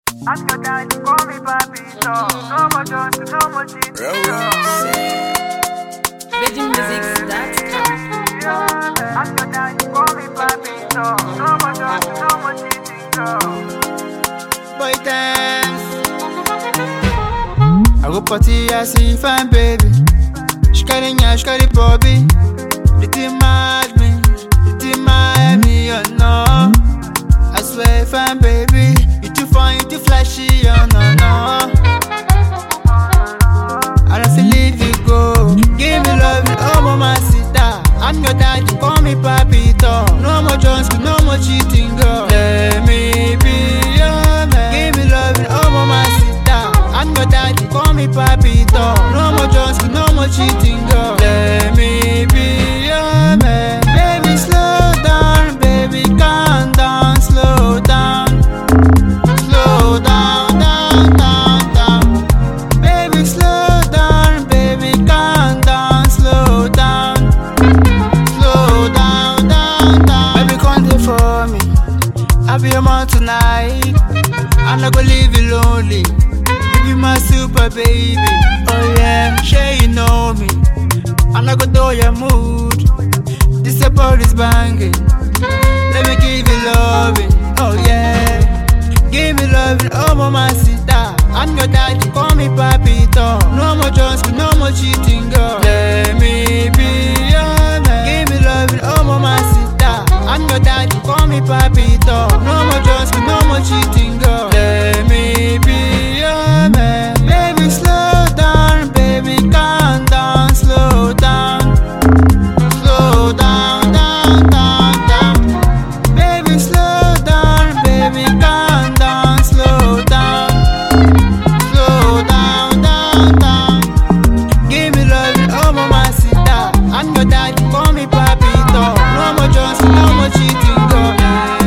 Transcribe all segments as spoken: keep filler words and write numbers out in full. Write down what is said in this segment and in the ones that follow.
Ask your daddy, call me papi, so no more just, no more cheating. Virgin Music dot com. Ask your daddy, call me papi, so no more just, no more cheating. Boy dance. I go party, I see fine baby. She carry nya, she carry Bobby. The team mad me, the team mad me, oh no. I swear fine baby, you too fine, you too flashy, oh no no. I don't feel leave you go. Give me love, oh mama sita. I'm your daddy, call me papito. No more Jones, no more cheating, girl. Let me be your man. Give me love, oh mama sita. I'm your daddy, call me papito. No more Jones, no more cheating, girl. Let me be your man. Baby, slow down, baby, calm down, slow down. Slow down, down, down, down. Baby, slow down, baby, calm down, slow down. Slow down, down, down. Baby, come there for me. I'll be your man tonight. I'm not gonna leave you lonely. You be my super baby. Oh yeah, sure you know me. I'm not gonna do your mood. This support is banging. Let me give you loving. Oh yeah. Give me loving, oh mama sita. I'm your daddy, call me papito. No more Jones, no more cheating, girl. Let me be your man. Give me loving, oh mama sita. I'm your daddy, call me papito. No more Jones, no more cheating, girl. Let me be your man. Baby, slow down, baby, calm down, slow down. Slow down, down, down, down. Baby, slow down, baby, calm down, slow down. Slow down, down, down. Give me love, oh mama sita. I'm your daddy, call me papito. No more Jones, no more cheating, girl.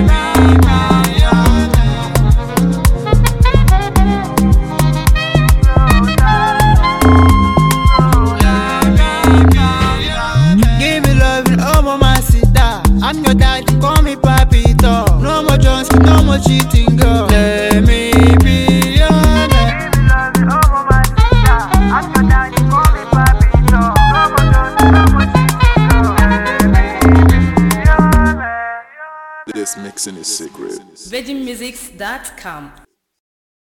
Give me love, oh mama sita. I'm your daddy, call me papito. No more Jones, no more cheating, girl. Let me be your man. Give me love, oh mama sita. Ask your daddy, call me papito. No more just, no more cheating. Let me be your man. This mixing is secret. Virgin Music dot com.